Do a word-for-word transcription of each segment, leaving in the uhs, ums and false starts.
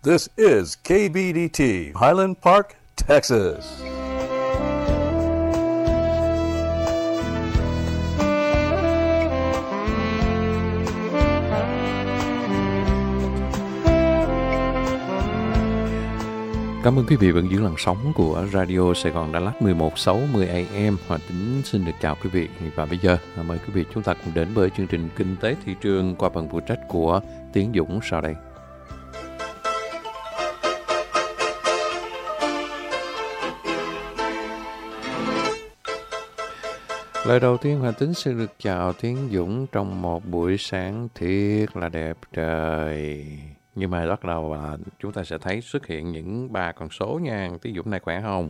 This is K B D T, Highland Park, Texas. Cảm ơn quý vị vẫn giữ làn sóng của Radio Sài Gòn Đà Lạt mười một sáu mươi A M. Hòa Tính xin được chào quý vị. Và bây giờ mời quý vị chúng ta cùng đến với chương trình Kinh tế Thị trường qua phần phụ trách của Tiến Dũng sau đây. Lời đầu tiên Hòa Tính xin được chào Tiến Dũng trong một buổi sáng thiệt là đẹp trời. Nhưng mà bắt đầu là chúng ta sẽ thấy xuất hiện những ba con số nha. Tiến Dũng này khỏe không?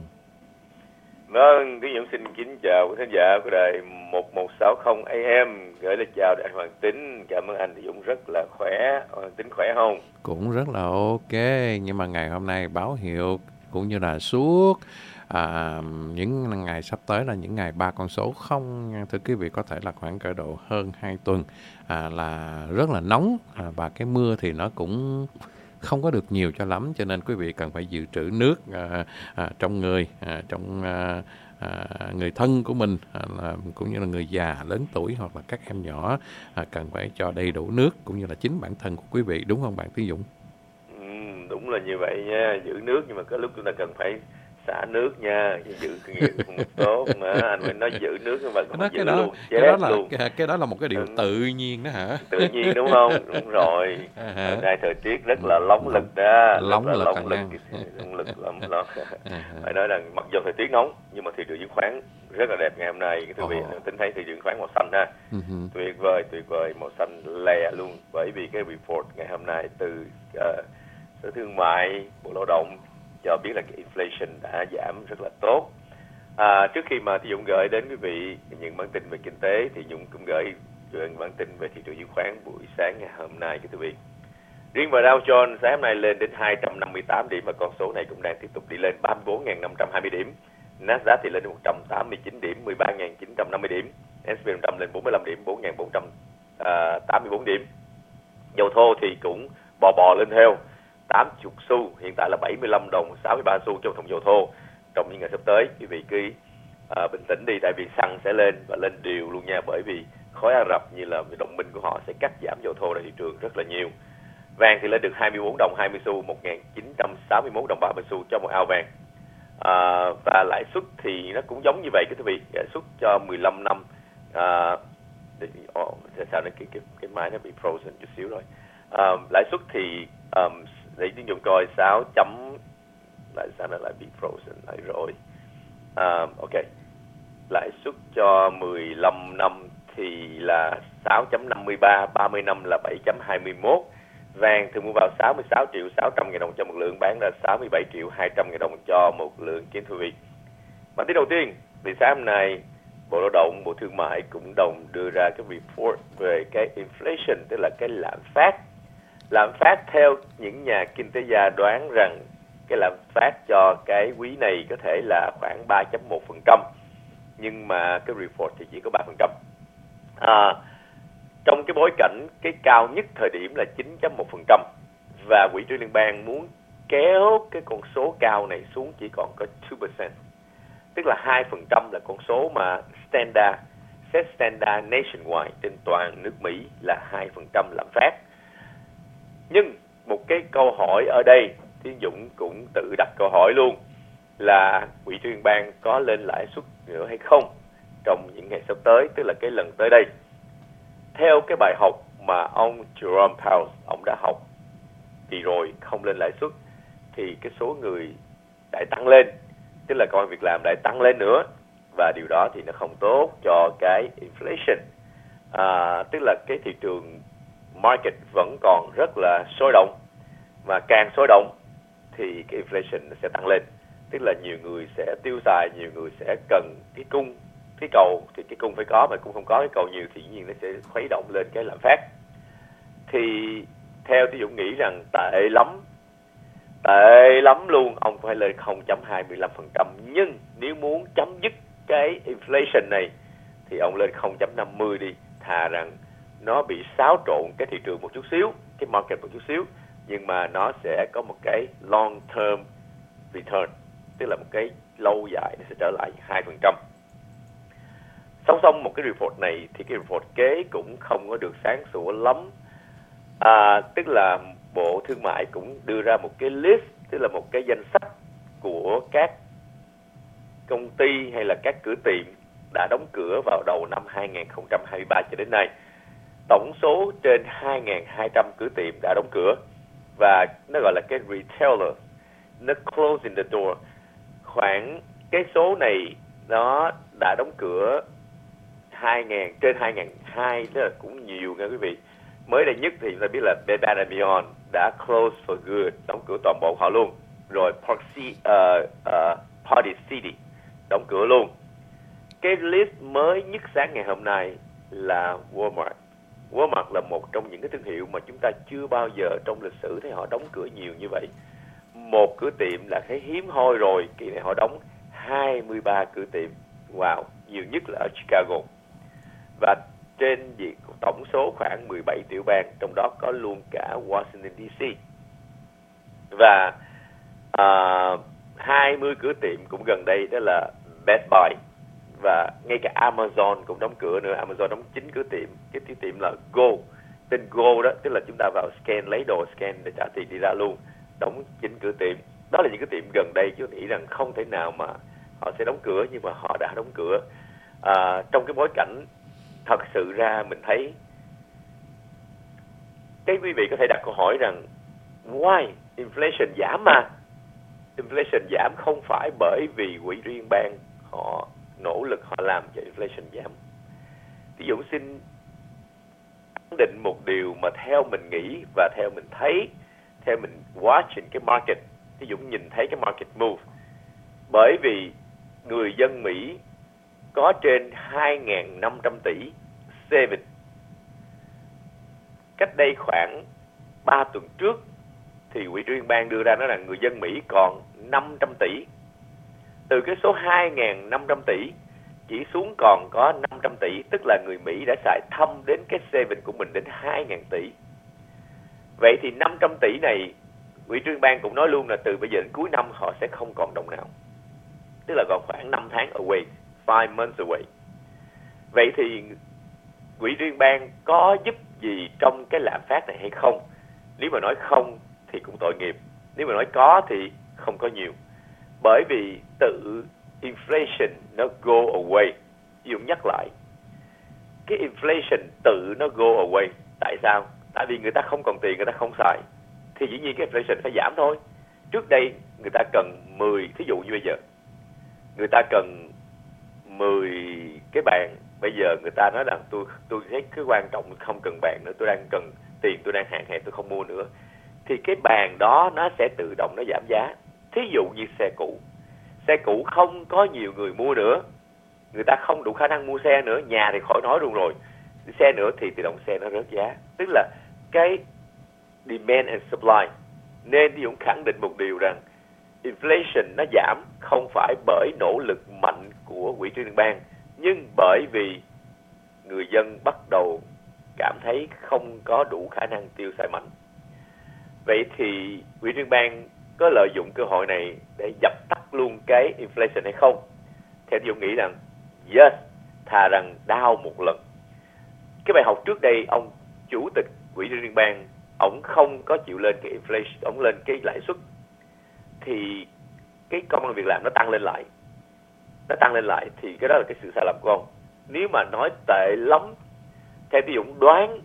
Vâng, Tiến Dũng xin kính chào quý khán giả của đài một một sáu không A M. Gửi lời chào đại Hoàng Tính. Cảm ơn anh Tiến Dũng rất là khỏe. Hoàng Tính khỏe không? Cũng rất là ok. Nhưng mà ngày hôm nay báo hiệu cũng như là suốt à, những ngày sắp tới là những ngày ba con số không. Thưa quý vị, có thể là khoảng cỡ độ hơn hai tuần à, là rất là nóng à, và cái mưa thì nó cũng không có được nhiều cho lắm, cho nên quý vị cần phải dự trữ nước à, à, trong người, à, trong à, à, người thân của mình, à, là, cũng như là người già lớn tuổi hoặc là các em nhỏ à, cần phải cho đầy đủ nước, cũng như là chính bản thân của quý vị, đúng không bạn Tiến Dũng? Ừ, đúng là như vậy nha, giữ nước nhưng mà có lúc chúng ta cần phải xả nước nha, giữ cái không tốt mà anh mới nói giữ nước nhưng mà không đó, giữ cái đó, luôn, chết cái đó là luôn. Cái, cái đó là một cái điều ừ. tự nhiên đó hả? Tự nhiên đúng không? Đúng rồi. Hôm nay thời tiết rất là nóng lực đó, nóng lực, nóng lực, nóng lực lắm đó. Phải nói rằng mặc dù thời tiết nóng nhưng mà thị trường chứng khoán rất là đẹp ngày hôm nay. Cái quý vị tính thấy thị trường chứng khoán màu xanh ha, uh-huh. tuyệt vời, tuyệt vời, màu xanh lè luôn, bởi vì cái report ngày hôm nay từ uh, Sở Thương mại, Bộ Lao động cho biết là cái inflation đã giảm rất là tốt. À, trước khi mà Thi Dũng gửi đến quý vị những bản tin về kinh tế thì Dũng cũng gửi những bản tin về thị trường chứng khoán buổi sáng ngày hôm nay quý vị. Riêng vào Dow Jones sáng hôm nay lên đến hai trăm năm mươi tám điểm và con số này cũng đang tiếp tục đi lên ba mươi bốn nghìn năm trăm hai mươi điểm. Nasdaq thì lên đến một trăm tám mươi chín điểm, mười ba nghìn chín trăm năm mươi điểm. ét and pê năm trăm lên bốn mươi lăm điểm, bốn nghìn bốn trăm tám mươi tư điểm. Dầu thô thì cũng bò bò lên theo tám mươi xu, hiện tại là bảy mươi lăm đồng sáu mươi ba xu trong thùng dầu thô. Trong những ngày sắp tới quý vị cứ à, bình tĩnh đi, tại vì xăng sẽ lên và lên đều luôn nha, bởi vì khối Ả Rập như là đồng minh của họ sẽ cắt giảm dầu thô ra thị trường rất là nhiều. Vàng thì lên được hai mươi bốn đồng hai mươi xu, một nghìn chín trăm sáu mươi mốt đồng ba mươi xu cho một ao vàng. À, và lãi suất thì nó cũng giống như vậy quý vị, lãi suất cho mười lăm năm à, oh, sao nó cái cái cái máy nó bị frozen chút xíu rồi. À, lãi suất thì um, để tín dụng coi sáu chấm lại sao nó lại bị frozen lại rồi. À, ok, lãi suất cho mười lăm năm thì là sáu chấm năm mươi ba, ba mươi năm là bảy chấm hai mươi mốt. Vàng thường mua vào sáu mươi sáu triệu sáu trăm nghìn đồng cho một lượng, bán ra sáu mươi bảy triệu hai trăm nghìn đồng cho một lượng kính thưa quý vị. Bản tin đầu tiên thì sáng hôm nay Bộ Lao động, Bộ Thương mại cũng đồng đưa ra cái report về cái inflation, tức là cái lạm phát. Lạm phát theo những nhà kinh tế gia đoán rằng cái lạm phát cho cái quý này có thể là khoảng ba chấm một phần trăm, nhưng mà cái report thì chỉ có ba phần trăm. À, trong cái bối cảnh cái cao nhất thời điểm là chín chấm một phần trăm và Quỹ trưởng liên bang muốn kéo cái con số cao này xuống chỉ còn có hai phần trăm, tức là hai phần trăm là con số mà standard, set standard nationwide trên toàn nước Mỹ là hai phần trăm lạm phát. Nhưng một cái câu hỏi ở đây, Tiến Dũng cũng tự đặt câu hỏi luôn, là Quỹ trưởng liên bang có lên lãi suất nữa hay không trong những ngày sắp tới, tức là cái lần tới đây. Theo cái bài học mà ông Jerome Powell ông đã học kỳ rồi không lên lãi suất thì cái số người lại tăng lên, tức là công ăn việc làm lại tăng lên nữa, và điều đó thì nó không tốt cho cái inflation. À, tức là cái thị trường market vẫn còn rất là sôi động, mà càng sôi động thì cái inflation sẽ tăng lên, tức là nhiều người sẽ tiêu xài, nhiều người sẽ cần cái cung, cái cầu thì cái cung phải có, mà cũng không có cái cầu nhiều thì dĩ nhiên nó sẽ khuấy động lên cái lạm phát. Thì theo tôi Dũng nghĩ rằng tệ lắm, tệ lắm luôn, ông phải lên không chấm hai mươi lăm phần trăm, nhưng nếu muốn chấm dứt cái inflation này thì ông lên không chấm năm mươi đi, thà rằng nó bị xáo trộn cái thị trường một chút xíu, cái market một chút xíu, nhưng mà nó sẽ có một cái long term return, tức là một cái lâu dài nó sẽ trở lại hai phần trăm. Song song một cái report này thì cái report kế cũng không có được sáng sủa lắm. À, tức là Bộ Thương mại cũng đưa ra một cái list, tức là một cái danh sách của các công ty hay là các cửa tiệm đã đóng cửa vào đầu năm hai không hai ba cho đến nay. Tổng số trên hai nghìn hai trăm cửa tiệm đã đóng cửa, và nó gọi là cái retailer, nó closing the door. Khoảng cái số này nó đã đóng cửa hai nghìn, trên hai nghìn hai trăm, tức là cũng nhiều nha quý vị. Mới đây nhất thì chúng ta biết là Bed Bath and Beyond đã close for good, đóng cửa toàn bộ họ luôn. Rồi Park C, uh, uh, Party City đóng cửa luôn. Cái list mới nhất sáng ngày hôm nay là Walmart. Walmart là một trong những cái thương hiệu mà chúng ta chưa bao giờ trong lịch sử thấy họ đóng cửa nhiều như vậy. Một cửa tiệm là thấy hiếm hoi rồi, kỳ này họ đóng hai mươi ba cửa tiệm. Wow, nhiều nhất là ở Chicago. Và trên diện tổng số khoảng mười bảy tiểu bang, trong đó có luôn cả Washington đê xê. Và uh, hai mươi cửa tiệm cũng gần đây, đó là Best Buy. Và ngay cả Amazon cũng đóng cửa nữa. Amazon đóng chín cửa tiệm. Cái tiểu tiệm là Go, tên Go đó, tức là chúng ta vào scan, lấy đồ scan để trả tiền đi ra luôn, đóng chín cửa tiệm. Đó là những cái tiệm gần đây, chứ nghĩ rằng không thể nào mà họ sẽ đóng cửa, nhưng mà họ đã đóng cửa. À, trong cái bối cảnh thật sự ra mình thấy cái quý vị có thể đặt câu hỏi rằng why inflation giảm mà. Inflation giảm không phải bởi vì quỹ liên bang họ nỗ lực họ làm cho inflation giảm. Ví dụ xin khẳng định một điều mà theo mình nghĩ và theo mình thấy, theo mình watching cái market, ví dụ nhìn thấy cái market move, bởi vì người dân Mỹ có trên hai nghìn năm trăm tỷ saving. Cách đây khoảng ba tuần trước thì quỹ liên bang đưa ra nói rằng người dân Mỹ còn năm trăm tỷ. Từ cái số hai nghìn năm trăm tỷ chỉ xuống còn có năm trăm tỷ, tức là người Mỹ đã xài thâm đến cái saving của mình đến hai nghìn tỷ. Vậy thì năm trăm tỷ này, quỹ liên bang cũng nói luôn là từ bây giờ đến cuối năm họ sẽ không còn đồng nào. Tức là còn khoảng năm tháng away, five months away. Vậy thì quỹ liên bang có giúp gì trong cái lạm phát này hay không? Nếu mà nói không thì cũng tội nghiệp. Nếu mà nói có thì không có nhiều. Bởi vì tự inflation nó go away. Ví dụ nhắc lại, cái inflation tự nó go away. Tại sao? Tại vì người ta không còn tiền, người ta không xài, thì dĩ nhiên cái inflation phải giảm thôi. Trước đây người ta cần mười, thí dụ như bây giờ người ta cần mười cái bàn, bây giờ người ta nói rằng tôi tôi thấy cái quan trọng không cần bàn nữa, tôi đang cần tiền, tôi đang hạn hẹp, tôi không mua nữa, thì cái bàn đó nó sẽ tự động nó giảm giá. Thí dụ như xe cũ, xe cũ không có nhiều người mua nữa, người ta không đủ khả năng mua xe nữa, nhà thì khỏi nói luôn rồi, xe nữa thì tự động xe nó rớt giá. Tức là cái demand and supply. Nên Dũng khẳng định một điều rằng inflation nó giảm không phải bởi nỗ lực mạnh của quỹ liên bang, nhưng bởi vì người dân bắt đầu cảm thấy không có đủ khả năng tiêu xài mạnh. Vậy thì quỹ liên bang có lợi dụng cơ hội này để dập tắt luôn cái inflation hay không? Theo Dũng nghĩ rằng yes, thà rằng đau một lần. Cái bài học trước đây, ông chủ tịch quỹ liên bang, ông không có chịu lên cái inflation, ông lên cái lãi suất, thì cái công ăn việc làm nó tăng lên lại. Nó tăng lên lại thì cái đó là cái sự sai lầm của ông. Nếu mà nói tệ lắm, theo Tiêu Dũng đoán,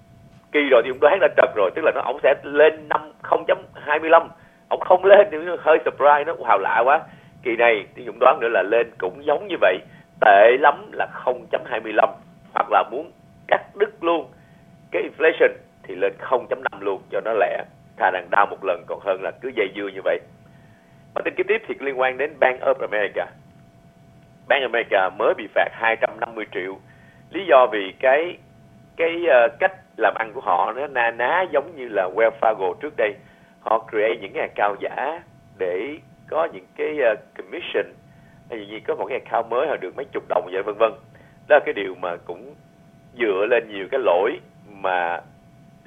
kỳ rồi Tiêu Dũng đoán đã trật rồi, tức là nó ông sẽ lên năm không chấm hai lăm. Ông không lên thì hơi surprise, nó hào lạ quá. Kỳ này Tiêu Dũng đoán nữa là lên cũng giống như vậy, tệ lắm là không chấm hai lăm, hoặc là muốn cắt đứt luôn cái inflation thì lên không chấm năm luôn cho nó lẹ. Thà rằng đau một lần còn hơn là cứ dây dưa như vậy. Và tin kế tiếp thì liên quan đến Bank of America. Bank of America mới bị phạt hai trăm năm mươi triệu. Lý do vì cái cái uh, cách làm ăn của họ nó na ná giống như là Wells Fargo trước đây. Họ create những cái account giả để có những cái uh, commission, hay gì có một cái account mới họ được mấy chục đồng vậy vân vân. Đó là cái điều mà cũng dựa lên nhiều cái lỗi mà um,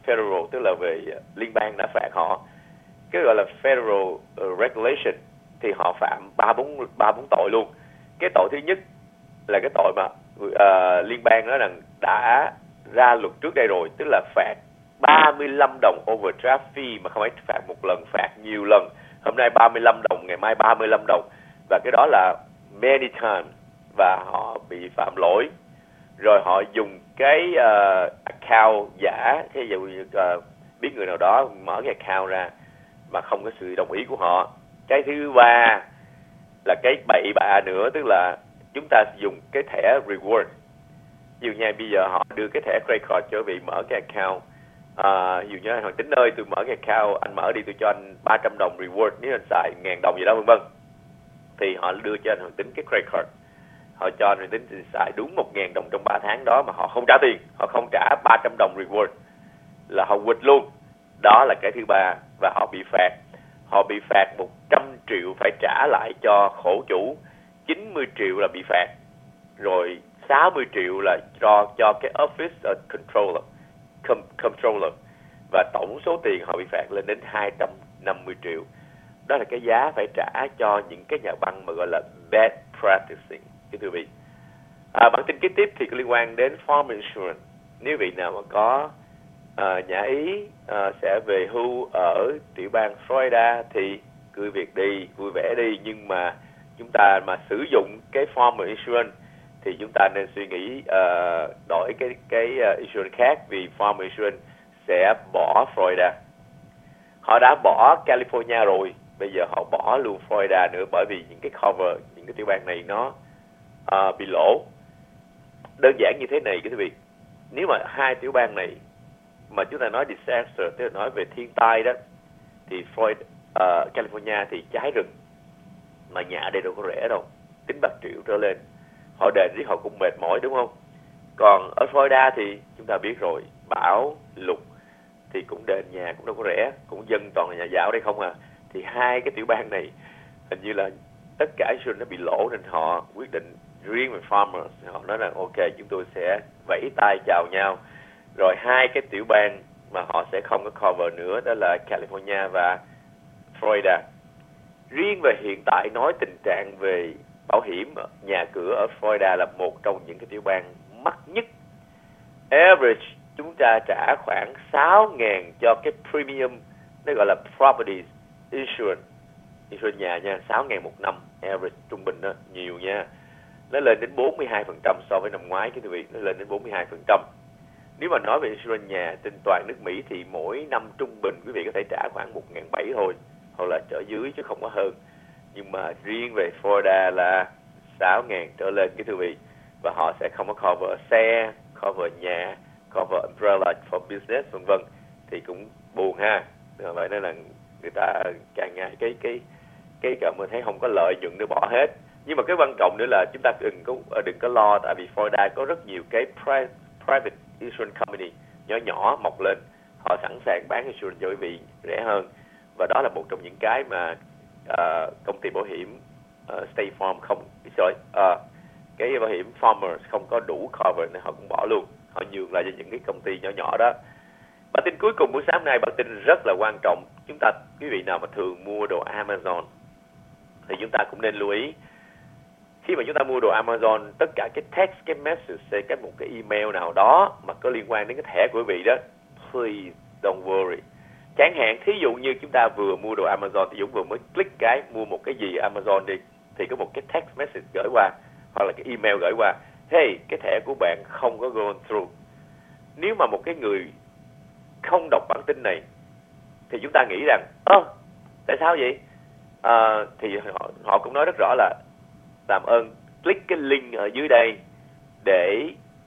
federal, tức là về liên bang đã phạt họ, cái gọi là federal regulation, thì họ phạm ba bốn ba bốn tội luôn. Cái tội thứ nhất là cái tội mà uh, liên bang nói rằng đã ra luật trước đây rồi, tức là phạt ba mươi lăm đồng overdraft fee, mà không phải phạt một lần, phạt nhiều lần. Hôm nay ba mươi lăm đồng, ngày mai ba mươi lăm đồng, và cái đó là many times, và họ bị phạm lỗi. Rồi họ dùng cái uh, account giả, thí dụ như uh, biết người nào đó mở cái account ra mà không có sự đồng ý của họ. Cái thứ ba là cái bậy bạ nữa, tức là chúng ta dùng cái thẻ reward. Ví dụ như bây giờ họ đưa cái thẻ credit card cho vị mở cái account. À, ví dụ như Hoàng Tính ơi, tôi mở cái account, anh mở đi, tôi cho anh ba trăm đồng reward nếu anh xài ngàn đồng gì đó vân vân. Thì họ đưa cho anh Hoàng Tính cái credit card. Họ cho anh Hoàng Tính xài đúng một ngàn đồng trong ba tháng đó mà họ không trả tiền, họ không trả ba trăm đồng reward, là họ quỵt luôn. Đó là cái thứ ba, và họ bị phạt. Họ bị phạt một trăm triệu phải trả lại cho khổ chủ, chín mươi triệu là bị phạt, rồi sáu mươi triệu là cho cho cái office controller, com, controller, và tổng số tiền họ bị phạt lên đến hai trăm năm mươi triệu. Đó là cái giá phải trả cho những cái nhà băng mà gọi là bad practicing, thưa quý vị. À, bản tin kế tiếp thì có liên quan đến farm insurance. Nếu vị nào mà có À, nhà Ý à, sẽ về hưu ở tiểu bang Florida thì cứ việc đi, vui vẻ đi. Nhưng mà chúng ta mà sử dụng cái farmer insurance thì chúng ta nên suy nghĩ uh, đổi cái cái uh, insurance khác, vì farmer insurance sẽ bỏ Florida. Họ đã bỏ California rồi, bây giờ họ bỏ luôn Florida nữa, bởi vì những cái cover, những cái tiểu bang này nó uh, bị lỗ. Đơn giản như thế này quý vị, nếu mà hai tiểu bang này mà chúng ta nói disaster, tức là nói về thiên tai đó, thì Florida, uh, California thì cháy rừng, mà nhà ở đây đâu có rẻ đâu, tính bạc triệu trở lên. Họ đền riết họ cũng mệt mỏi, đúng không? Còn ở Florida thì chúng ta biết rồi, bão lụt thì cũng đền nhà cũng đâu có rẻ, cũng dân toàn là nhà giàu đây không à. Thì hai cái tiểu bang này hình như là tất cả insurance nó bị lỗ, nên họ quyết định riêng về farmers, họ nói là ok, chúng tôi sẽ vẫy tay chào nhau. Rồi hai cái tiểu bang mà họ sẽ không có cover nữa, đó là California và Florida. Riêng về hiện tại nói tình trạng về bảo hiểm nhà cửa ở Florida là một trong những cái tiểu bang mắc nhất. Average chúng ta trả khoảng sáu nghìn cho cái premium, nó gọi là property insurance, insurance nhà nha, sáu nghìn một năm, average trung bình đó, nhiều nha. Nó lên đến bốn mươi hai phần trăm so với năm ngoái, cái quý vị, nó lên đến bốn mươi hai phần trăm. Nếu mà nói về insurance nhà trên toàn nước Mỹ thì mỗi năm trung bình quý vị có thể trả khoảng một nghìn bảy trăm thôi, hoặc là trở dưới chứ không có hơn. Nhưng mà riêng về Florida là sáu nghìn trở lên cái thưa vị, và họ sẽ không có cover xe, cover nhà, cover umbrella for business vân vân, thì cũng buồn ha. Vậy nên là người ta càng ngày cái cái cái cảm thấy không có lợi nhuận để bỏ hết. Nhưng mà cái quan trọng nữa là chúng ta đừng có đừng có lo, tại vì Florida có rất nhiều cái private insurance company nhỏ nhỏ mọc lên, họ sẵn sàng bán insurance cho quý vị rẻ hơn. Và đó là một trong những cái mà uh, công ty bảo hiểm uh, State Farm không, sorry, uh, cái bảo hiểm Farmers không có đủ cover nên họ cũng bỏ luôn, họ nhường lại cho những cái công ty nhỏ nhỏ đó. Bản tin cuối cùng buổi sáng nay, bản tin rất là quan trọng. Chúng ta, quý vị nào mà thường mua đồ Amazon thì chúng ta cũng nên lưu ý. Khi mà chúng ta mua đồ Amazon, tất cả cái text, cái message, cái một cái email nào đó mà có liên quan đến cái thẻ của quý vị đó, please don't worry. Chẳng hạn, thí dụ như chúng ta vừa mua đồ Amazon, thì Dũng vừa mới click cái mua một cái gì Amazon đi, thì có một cái text message gửi qua, hoặc là cái email gửi qua, hey, cái thẻ của bạn không có gone through. Nếu mà một cái người không đọc bản tin này thì chúng ta nghĩ rằng, ơ, tại sao vậy? À, thì họ, họ cũng nói rất rõ là làm ơn click cái link ở dưới đây để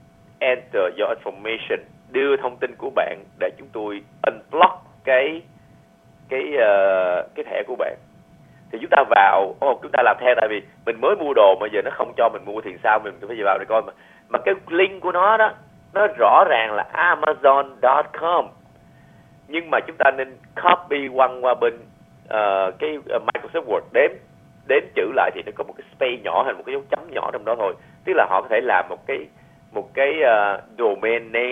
enter your information, đưa thông tin của bạn để chúng tôi unblock cái cái uh, cái thẻ của bạn. Thì chúng ta vào, oh, chúng ta làm theo, tại vì mình mới mua đồ mà giờ nó không cho mình mua thì sao, mình phải vào để coi mà. Mà cái link của nó đó, nó rõ ràng là amazon chấm com. Nhưng mà chúng ta nên copy quăng qua bên uh, cái uh, Microsoft Word, đếm đếm chữ lại thì nó có một cái space nhỏ hay một cái dấu chấm nhỏ trong đó thôi. Tức là họ có thể làm một cái một cái uh, domain name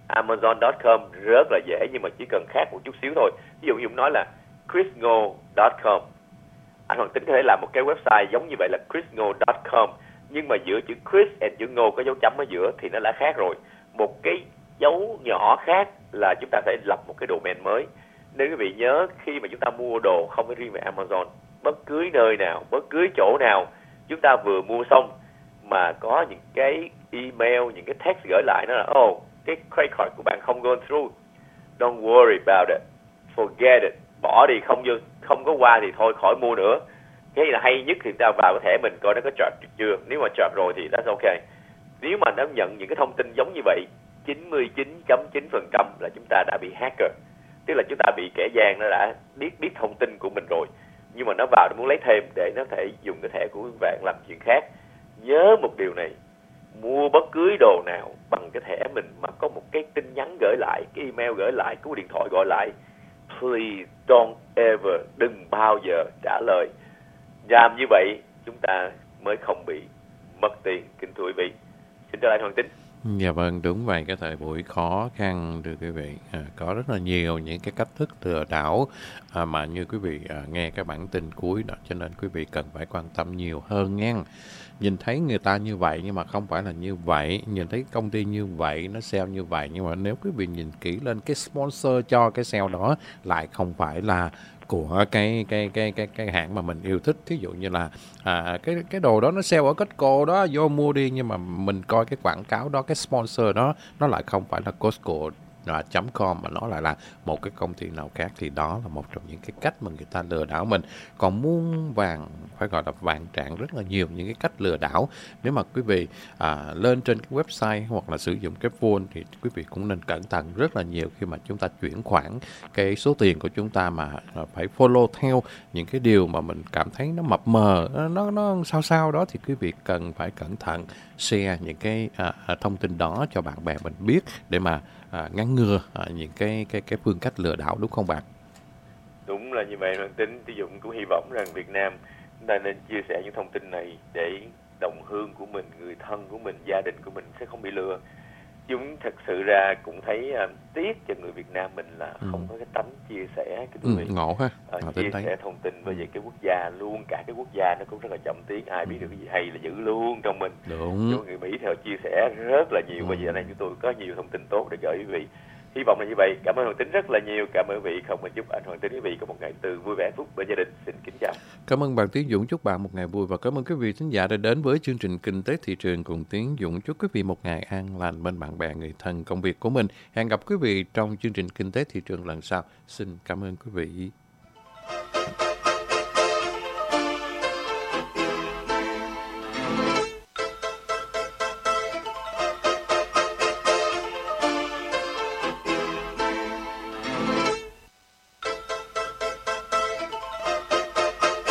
amazon chấm com rất là dễ, nhưng mà chỉ cần khác một chút xíu thôi. Ví dụ như Dũng nói là chris ngô chấm com, anh Hoàng Tính có thể làm một cái website giống như vậy là chris ngô chấm com, nhưng mà giữa chữ Chris and chữ Ngô có dấu chấm ở giữa thì nó đã khác rồi. Một cái dấu nhỏ khác là chúng ta phải lập một cái domain mới. Nên quý vị nhớ, khi mà chúng ta mua đồ không phải riêng về Amazon, bất cứ nơi nào, bất cứ chỗ nào chúng ta vừa mua xong mà có những cái email, những cái text gửi lại nó là oh, cái credit card của bạn không go through, don't worry about it, forget it, bỏ đi, không vô, không có qua thì thôi khỏi mua nữa. Cái là hay nhất thì ta vào cái thẻ mình coi nó có trợt chưa. Nếu mà trợt rồi thì that's okay. Nếu mà nó nhận những cái thông tin giống như vậy, chín mươi chín phẩy chín phần trăm là chúng ta đã bị hacker. Tức là chúng ta bị kẻ gian nó đã biết biết thông tin của mình rồi, nhưng mà nó vào nó muốn lấy thêm để nó thể dùng cái thẻ của các bạn làm chuyện khác. Nhớ một điều này, mua bất cứ đồ nào bằng cái thẻ mình mà có một cái tin nhắn gửi lại, cái email gửi lại, cái điện thoại gọi lại, please don't ever, đừng bao giờ trả lời. Làm như vậy chúng ta mới không bị mất tiền, kính thưa quý vị. Xin chào anh Hoàng Tính. Dạ vâng, đúng vậy. Cái thời buổi khó khăn thưa quý vị, à, có rất là nhiều những cái cách thức lừa đảo à, mà như quý vị à, nghe cái bản tin cuối đó, cho nên quý vị cần phải quan tâm nhiều hơn nha. Nhìn thấy người ta như vậy nhưng mà không phải là như vậy, nhìn thấy công ty như vậy, nó sale như vậy, nhưng mà nếu quý vị nhìn kỹ lên cái sponsor cho cái sale đó lại không phải là của cái cái cái cái cái hãng mà mình yêu thích. Thí dụ như là à, cái cái đồ đó nó sale ở Costco đó, vô mua đi, nhưng mà mình coi cái quảng cáo đó, cái sponsor đó nó lại không phải là Costco chấm com mà nó lại là một cái công ty nào khác, thì đó là một trong những cái cách mà người ta lừa đảo mình. Còn muôn vàng, phải gọi là vàng trạng, rất là nhiều những cái cách lừa đảo. Nếu mà quý vị à, lên trên cái website hoặc là sử dụng cái phone thì quý vị cũng nên cẩn thận rất là nhiều khi mà chúng ta chuyển khoản cái số tiền của chúng ta, mà phải follow theo những cái điều mà mình cảm thấy nó mập mờ, nó nó sao sao đó, thì quý vị cần phải cẩn thận share những cái à, thông tin đó cho bạn bè mình biết để mà à, ngăn ngừa à, những cái cái cái phương cách lừa đảo, đúng không bạn? Đúng là như vậy Hoàng Tính. Tí Dũng cũng hy vọng rằng Việt Nam chúng ta nên chia sẻ những thông tin này để đồng hương của mình, người thân của mình, gia đình của mình sẽ không bị lừa. Chúng thật sự ra cũng thấy uh, tiếc cho người Việt Nam mình là ừ. không có cái tánh chia sẻ cái ừ, ngộ ha. Uh, chia thấy. sẻ thông tin với ừ. cái quốc gia luôn, cả cái quốc gia nó cũng rất là chậm tiếng, ai biết được cái gì hay là giữ luôn trong mình. Đúng. Cho người Mỹ theo chia sẻ rất là nhiều. ừ. Bây giờ này chúng tôi có nhiều thông tin tốt để gửi quý vị. Hy vọng là như vậy. Cảm ơn Hoàng Tính rất là nhiều. Cảm ơn quý vị. Không mà chúc anh Hoàng Tính quý vị có một ngày từ vui vẻ hạnh phúc bên gia đình. Xin kính chào. Cảm ơn bạn Tiến Dũng, chúc bạn một ngày vui, và cảm ơn quý vị khán giả đã đến với chương trình Kinh tế thị trường cùng Tiến Dũng. Chúc quý vị một ngày an lành bên bạn bè, người thân, công việc của mình. Hẹn gặp quý vị trong chương trình Kinh tế thị trường lần sau. Xin cảm ơn quý vị.